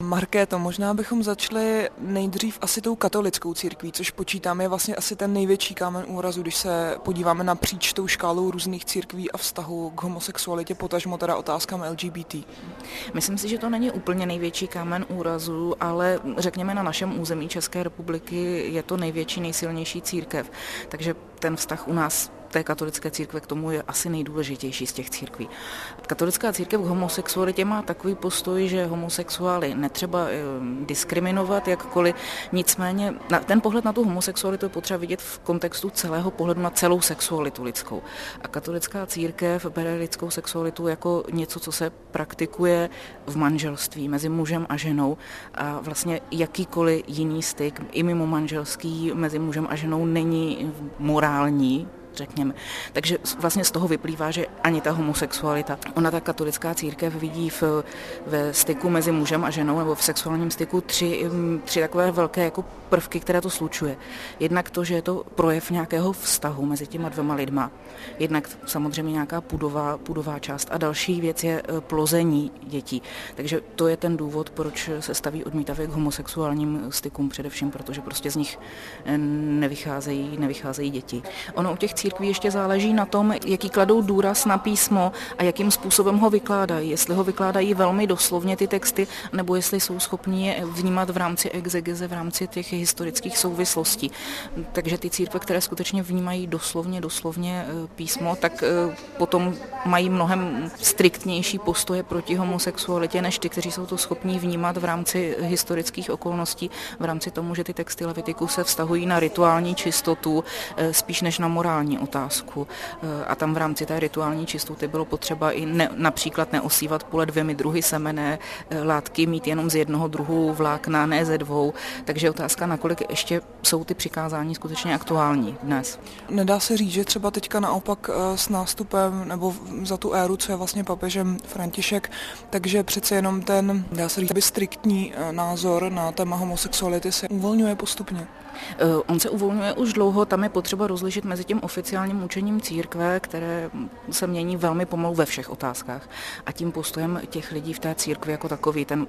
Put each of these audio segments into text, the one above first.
Markéto, možná bychom začali nejdřív asi tou katolickou církví, což počítám je vlastně asi ten největší kámen úrazu, když se podíváme napříč tou škálou různých církví a vztahu k homosexualitě, potažmo teda otázkám LGBT. Myslím si, že to není úplně největší kámen úrazu, ale řekněme na našem území České republiky je to největší, nejsilnější církev. Takže ten vztah u nás té katolické církve k tomu je asi nejdůležitější z těch církví. Katolická církev k homosexualitě má takový postoj, že homosexuály netřeba diskriminovat jakkoliv, nicméně ten pohled na tu homosexualitu je potřeba vidět v kontextu celého pohledu na celou sexualitu lidskou. A katolická církev bere lidskou sexualitu jako něco, co se praktikuje v manželství mezi mužem a ženou a vlastně jakýkoliv jiný styk i mimo manželský mezi mužem a ženou není morální, řekněme. Takže vlastně z toho vyplývá, že ani ta homosexualita, ona ta katolická církev vidí ve styku mezi mužem a ženou nebo v sexuálním styku tři takové velké jako prvky, které to slučuje. Jednak to, že je to projev nějakého vztahu mezi těma dvěma lidma. Jednak samozřejmě nějaká pudová část a další věc je plození dětí. Takže to je ten důvod, proč se staví odmítavě k homosexuálním stykům především, protože prostě z nich nevycházejí děti. Ono u těch církví ještě záleží na tom, jaký kladou důraz na písmo a jakým způsobem ho vykládají. Jestli ho vykládají velmi doslovně ty texty, nebo jestli jsou schopni je vnímat v rámci exegeze, v rámci těch historických souvislostí. Takže ty církve, které skutečně vnímají doslovně písmo, tak potom mají mnohem striktnější postoje proti homosexualitě, než ty, kteří jsou to schopní vnímat v rámci historických okolností, v rámci tomu, že ty texty Levitiku se vztahují na rituální čistotu, spíš než na morální otázku. A tam v rámci té rituální čistoty bylo potřeba i například neosívat pole 2 druhy semenné látky, mít jenom z jednoho druhu vlákna, ne ze 2. Takže otázka, nakolik ještě jsou ty přikázání skutečně aktuální dnes. Nedá se říct, že třeba teďka naopak s nástupem nebo za tu éru, co je vlastně papežem František, takže přece jenom ten, dá se říct, striktní názor na téma homosexuality se uvolňuje postupně. On se uvolňuje už dlouho, tam je potřeba rozlišit mezi tím oficiálním učením církve, které se mění velmi pomalu ve všech otázkách, a tím postojem těch lidí v té církvi jako takový. Tam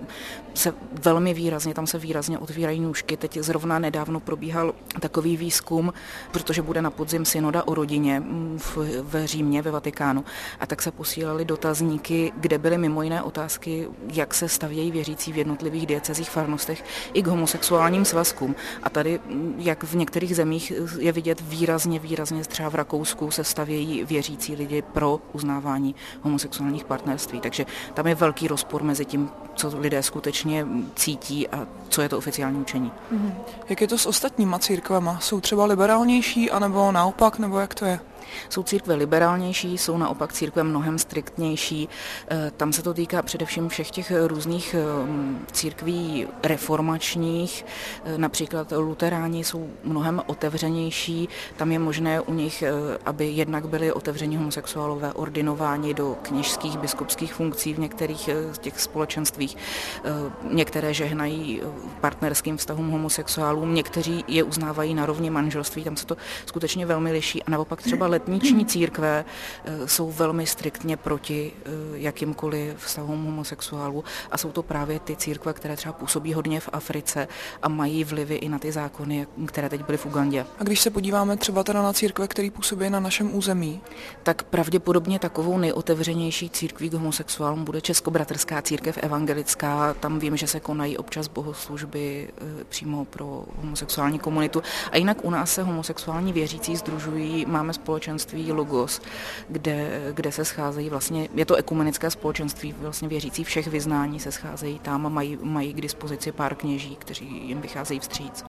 se výrazně otvírají nůžky. Teď zrovna nedávno probíhal takový výzkum, protože bude na podzim synoda o rodině v Římě, ve Vatikánu. A tak se posílaly dotazníky, kde byly mimo jiné otázky, jak se stavějí věřící v jednotlivých diecezích, farnostech i k homosexuálním svazkům. A tady, jak v některých zemích je vidět výrazně, třeba v Rakousku se stavějí věřící lidi pro uznávání homosexuálních partnerství. Takže tam je velký rozpor mezi tím, co lidé skutečně cítí a co je to oficiální učení. Jak je to s ostatníma církvema? Jsou třeba liberálnější, anebo naopak, nebo jak to je? Jsou církve liberálnější, jsou naopak církve mnohem striktnější. Tam se to týká především všech těch různých církví reformačních. Například luteráni jsou mnohem otevřenější. Tam je možné u nich, aby jednak byli otevření homosexuálové ordinováni do kněžských, biskupských funkcí v některých těch společenstvích. Některé žehnají partnerským vztahům homosexuálům, někteří je uznávají na rovni manželství, tam se to skutečně velmi liší. A naopak třeba letniční církve jsou velmi striktně proti jakýmkoliv vztahům homosexuálů a jsou to právě ty církve, které třeba působí hodně v Africe a mají vlivy i na ty zákony, které teď byly v Ugandě. A když se podíváme třeba teda na církve, které působí na našem území, tak pravděpodobně takovou nejotevřenější církví k homosexuálům bude Českobratrská církev evangelická. Tam vím, že se konají občas bohoslužby přímo pro homosexuální komunitu. A jinak u nás se homosexuální věřící sdružují, máme společenství Logos, kde se scházejí vlastně, je to ekumenické společenství, vlastně věřící všech vyznání se scházejí tam a mají k dispozici pár kněží, kteří jim vycházejí vstříc.